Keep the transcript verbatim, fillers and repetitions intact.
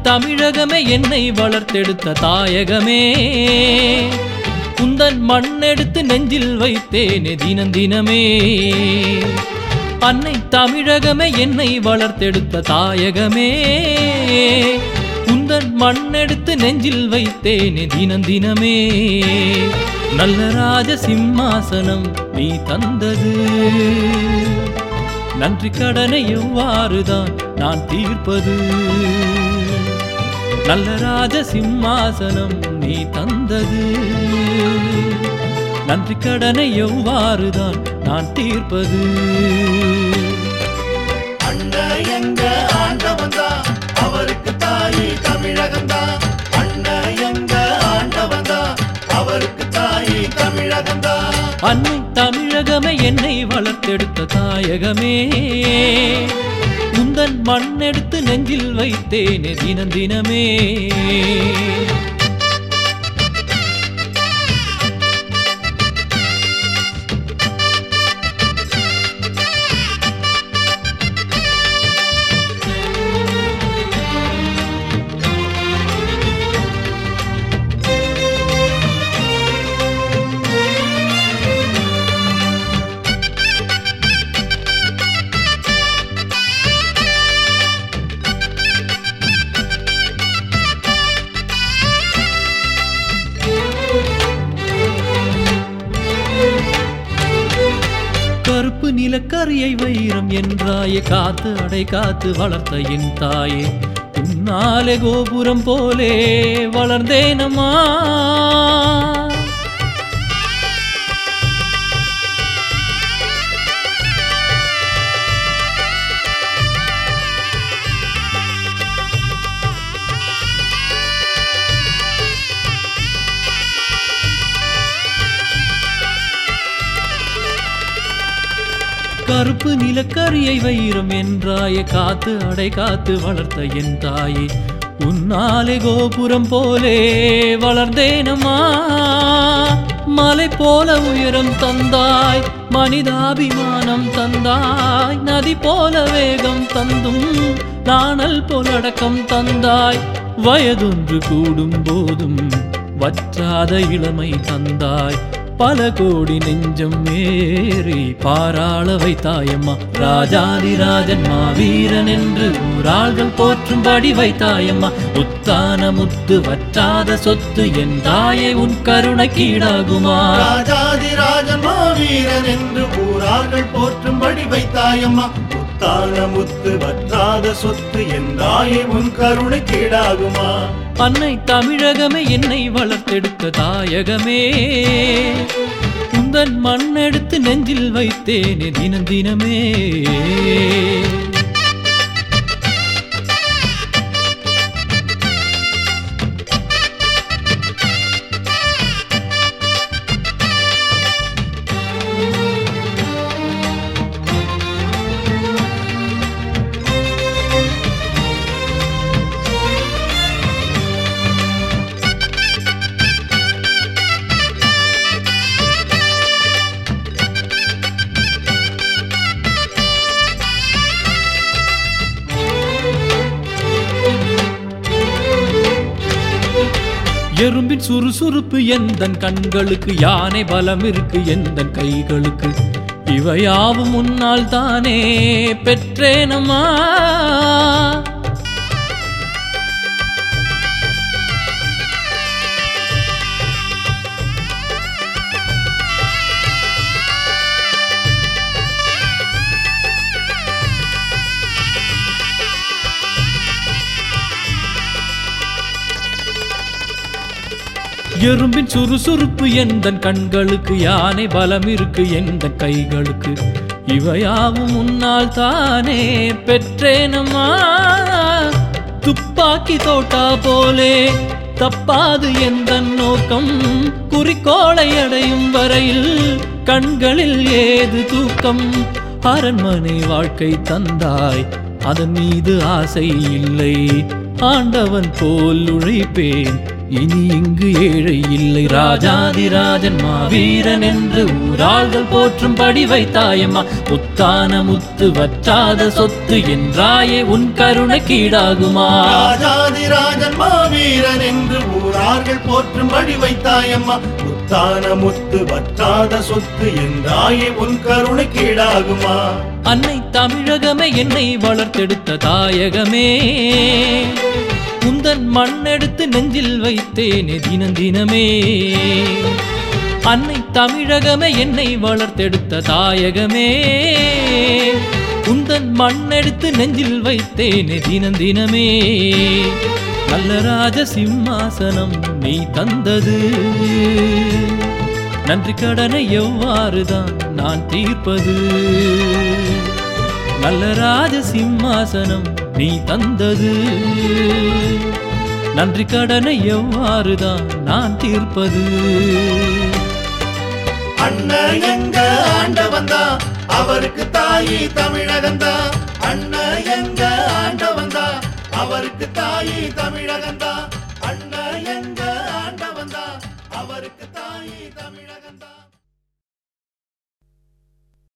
தமிழகமே என்னை வளர்த்தெடுத்த தாயகமே உந்தன் மண்ணெடுத்து நெஞ்சில் வைத்தேனே தினம் தினமே. அன்னை தமிழகமே என்னை வளர்த்தெடுத்த தாயகமே உந்தன் மண்ணெடுத்து நெஞ்சில் வைத்தேனே தினம் தினமே. நல்ல ராஜ சிம்மாசனம் நீ தந்தது, நன்றி கடனை எவ்வாறுதான் நான் தீர்ப்பது. நல்ல ராஜ சிம்மாசனம் நீ தந்தது, நன்றி கடனை எவ்வாறுதான் நான் தீர்ப்பது. அண்ணன் எங்க ஆண்டவந்தா அவருக்கு தாயி தமிழகந்தா. அண்ணன் எங்க ஆண்டவந்தா அவருக்கு தாயி தமிழகந்தா. அன்னை தமிழகமே என்னை வளர்த்தெடுத்த தாயகமே உந்தன் மண்ணெடுத்து நெஞ்சில் வைத்தேனே தினம் தினமே. கருப்பு நிலக்கரியை வைரம் என்றாயே காத்து அடை காத்து வளர்த்த என் தாயே உன்னாலே கோபுரம் போலே வளர்ந்தேனம்மா. கருப்பு நிலக்கரியை வைரம் என்றாயே காத்து அடை காத்து வளர்த்த என் தாயே உன்னாலே கோபுரம் போலே வளர்ந்தேனம்மா. மலை போல உயரம் தந்தாய், மனிதாபிமானம் தந்தாய், நதி போல வேகம் தந்தும் நாணல் போலடக்கம் தந்தாய். வயதொன்று கூடும் போதும் வற்றாத இளமை தந்தாய், பல கோடி நெஞ்சம் ஏறி பாராள வைத்தாயம்மா. ராஜாதி ராஜன் மாவீரன் என்று ஊராள்கள் போற்றும்படி வைத்தாயம்மா. உத்தான முத்து வற்றாத சொத்து என் தாயே உன் கருணை கீழாகுமா. ராஜாதி ராஜன் மாவீரன் என்று ஊராள்கள் போற்றும்படி வைத்தாயம்மா. உத்தான முத்து வற்றாத சொத்து என் தாயே உன் கருணை கீழாகுமா. அன்னை தமிழகமே என்னை வளர்த்தெடுத்த தாயகமே உந்தன் மண்ணெடுத்து நெஞ்சில் வைத்தேனே தினம் தினமே. எறும்பின் சுறுசுறுப்பு எந்தன் கண்களுக்கு, யானை பலம் இருக்கு எந்தன் கைகளுக்கு, இவையாவும் முன்னால் தானே பெற்றேனம்மா. எறும்பின் சுறுசுறுப்பு எந்தன் கண்களுக்கு, யானை பலம் இருக்கு எந்தன் கைகளுக்கு, இவையாவும் முன்னால் தானே பெற்றேனம்மா. துப்பாக்கி தோட்டா போலே தப்பாது எந்தன் நோக்கம், குறிக்கோளை அடையும் வரையில் கண்களில் ஏது தூக்கம். அரண்மனை வாழ்க்கை தந்தாய், அதன் மீது ஆசை இல்லை, ஆண்டவன் போல் உழைப்பேன் இனி இங்கு ஏழை இல்லை, ராஜாதிராஜன் மாவீரன் என்று ஊராள்கள் போற்றும்படி வைத்தாயம்மா. முத்தான முத்து வற்றாத சொத்து என்றாயே உன் கருணைக்கீடாகுமா. ராஜாதிராஜன் மாவீரன் என்று ஊரார்கள் போற்றும்படி வைத்தாயம்மா. முத்தான முத்து வற்றாத சொத்து என்றாயே உன் கருணைக்கீடாகுமா. அன்னை தமிழகமே என்னை வளர்த்தெடுத்த தாயகமே, உந்தன் மண்ணெடுத்து நெஞ்சில் வைத்தேனே தினம் தினமே. அன்னை தமிழகமே என்னை வளர்த்தெடுத்த தாயகமே, உந்தன் மண்ணெடுத்து நெஞ்சில் வைத்தேனே தினம் தினமே. நல்ல ராஜ சிம்மாசனம் நீ தந்தது, நன்றி கடனை எவ்வாறுதான் நான் தீர்ப்பது. நல்ல ராஜ சிம்மாசனம் நீ தந்தது, நன்றி கடனை எவ்வாறுதான் நான் தீர்ப்பது. அண்ணன் எங்க ஆண்டவந்தா, அவருக்கு தாயி தமிழகந்தா. அண்ணன் எங்க ஆண்டவந்தா, அவருக்கு தாயி தமிழகந்தா. அண்ணன் எங்க ஆண்டவந்தா, அவருக்கு தாயி தமிழகந்தா.